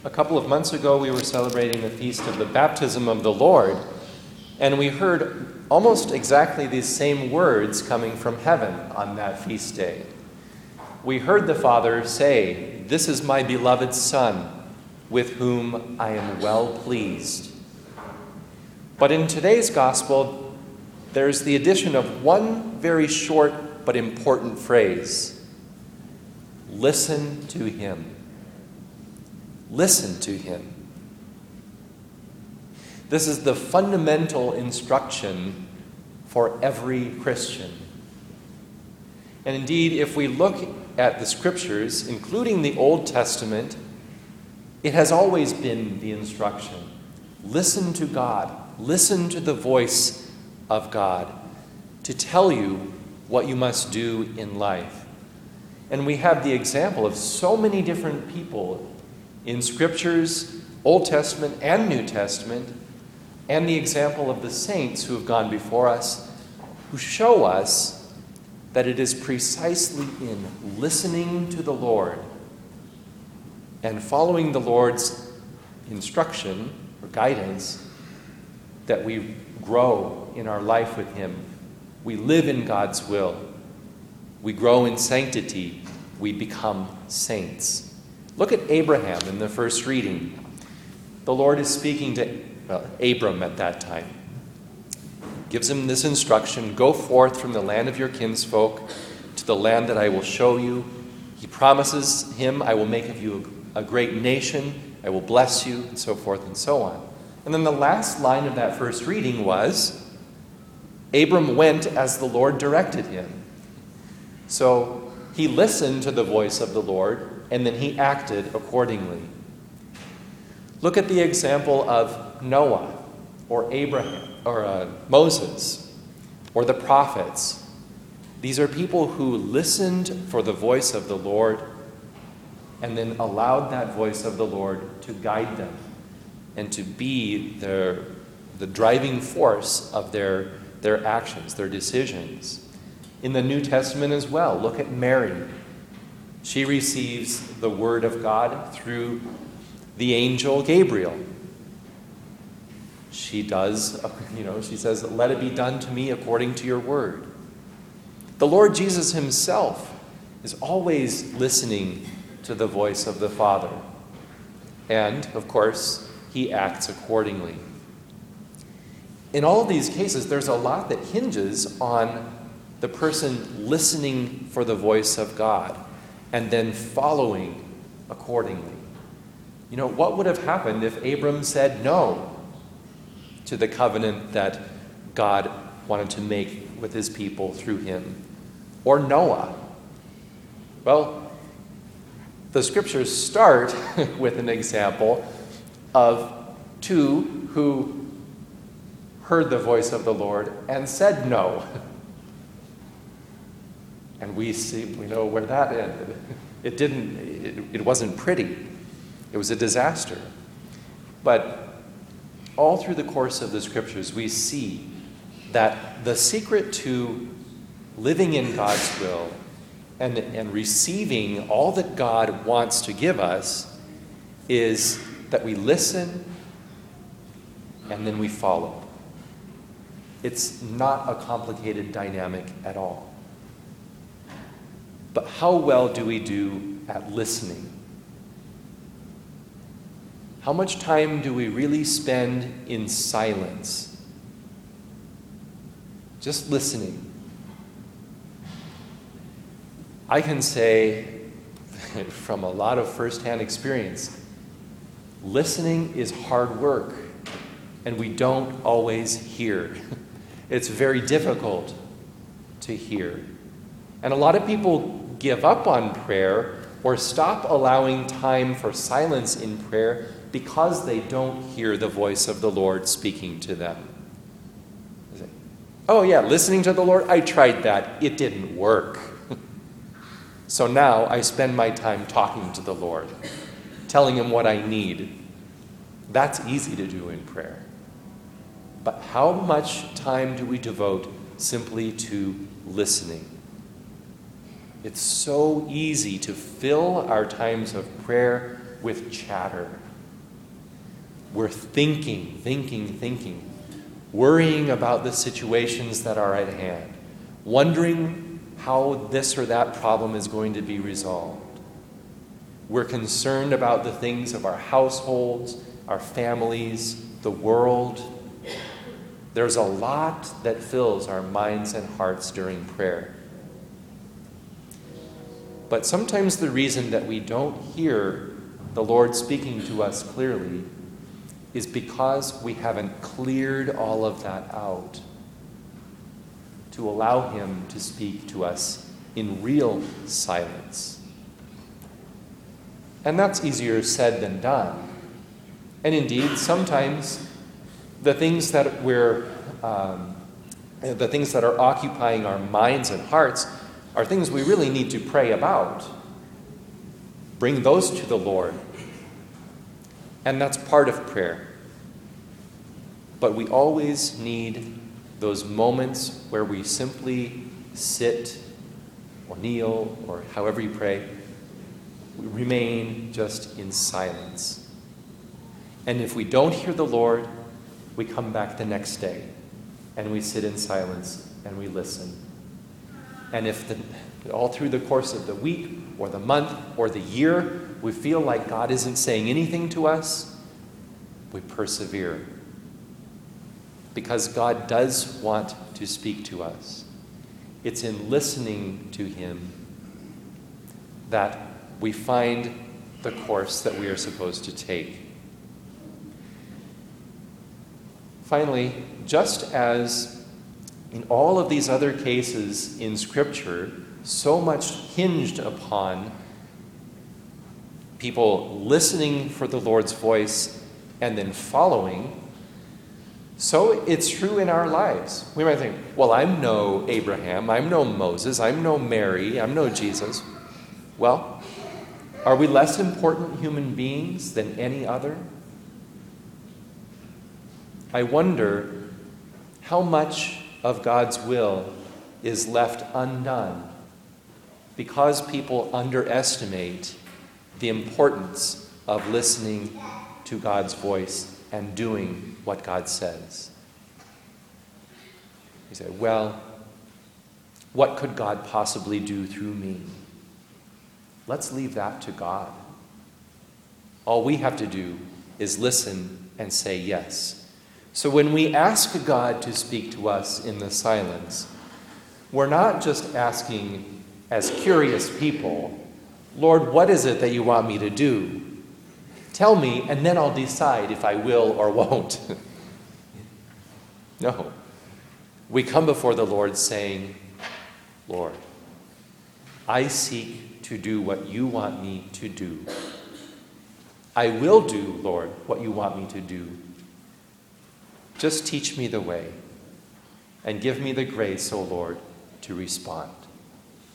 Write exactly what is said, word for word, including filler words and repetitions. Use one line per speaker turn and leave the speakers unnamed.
A couple of months ago, we were celebrating the feast of the baptism of the Lord, and we heard almost exactly these same words coming from heaven on that feast day. We heard the Father say, "This is my beloved Son, with whom I am well pleased." But in today's gospel, there's the addition of one very short but important phrase: listen to him. Listen to him. This is the fundamental instruction for every Christian. And indeed, if we look at the scriptures, including the Old Testament, it has always been the instruction. Listen to God. Listen to the voice of God to tell you what you must do in life. And we have the example of so many different people in scriptures, Old Testament and New Testament, and the example of the saints who have gone before us, who show us that it is precisely in listening to the Lord and following the Lord's instruction or guidance that we grow in our life with him. We live in God's will. We grow in sanctity. We become saints. Look at Abraham in the first reading. The Lord is speaking to well, Abram at that time. Gives him this instruction: go forth from the land of your kinsfolk to the land that I will show you. He promises him, I will make of you a great nation, I will bless you, and so forth and so on. And then the last line of that first reading was, Abram went as the Lord directed him. So he listened to the voice of the Lord, and then he acted accordingly. Look at the example of Noah, or Abraham, or uh, Moses, or the prophets. These are people who listened for the voice of the Lord and then allowed that voice of the Lord to guide them and to be their, the driving force of their, their actions, their decisions. In the New Testament as well, look at Mary. She receives the word of God through the angel Gabriel. She does, you know, she says, let it be done to me according to your word. The Lord Jesus himself is always listening to the voice of the Father. And, of course, he acts accordingly. In all of these cases, there's a lot that hinges on the person listening for the voice of God and then following accordingly. You know, what would have happened if Abram said no to the covenant that God wanted to make with his people through him? Or Noah? Well, the scriptures start with an example of two who heard the voice of the Lord and said no. And we see, we know where that ended. It didn't, it, it wasn't pretty. It was a disaster. But all through the course of the scriptures, we see that the secret to living in God's will and, and receiving all that God wants to give us is that we listen and then we follow. It's not a complicated dynamic at all. But how well do we do at listening? How much time do we really spend in silence? Just listening. I can say, from a lot of firsthand experience, listening is hard work, and we don't always hear. It's very difficult to hear. And a lot of people give up on prayer or stop allowing time for silence in prayer because they don't hear the voice of the Lord speaking to them. Say, oh yeah, listening to the Lord, I tried that. It didn't work. So now I spend my time talking to the Lord, telling him what I need. That's easy to do in prayer. But how much time do we devote simply to listening? It's so easy to fill our times of prayer with chatter, we're thinking, thinking, thinking, worrying about the situations that are at hand, wondering how this or that problem is going to be resolved. We're concerned about the things of our households, our families, the world. There's a lot that fills our minds and hearts during prayer. But sometimes the reason that we don't hear the Lord speaking to us clearly is because we haven't cleared all of that out to allow Him to speak to us in real silence. And that's easier said than done. And indeed, sometimes the things that we're, um, the things that are occupying our minds and hearts are things we really need to pray about. Bring those to the Lord. And that's part of prayer. But we always need those moments where we simply sit or kneel or however you pray. We remain just in silence. And if we don't hear the Lord, we come back the next day and we sit in silence and we listen. And if the, all through the course of the week or the month or the year, we feel like God isn't saying anything to us, we persevere. Because God does want to speak to us. It's in listening to Him that we find the course that we are supposed to take. Finally, just as in all of these other cases in Scripture, so much hinged upon people listening for the Lord's voice and then following, so it's true in our lives. We might think, well, I'm no Abraham, I'm no Moses, I'm no Mary, I'm no Jesus. Well, are we less important human beings than any other? I wonder how much of God's will is left undone because people underestimate the importance of listening to God's voice and doing what God says. You say, well, what could God possibly do through me? Let's leave that to God. All we have to do is listen and say yes. So when we ask God to speak to us in the silence, we're not just asking as curious people, Lord, what is it that you want me to do? Tell me, and then I'll decide if I will or won't. No. We come before the Lord saying, Lord, I seek to do what you want me to do. I will do, Lord, what you want me to do. Just teach me the way and give me the grace, O Lord, to respond.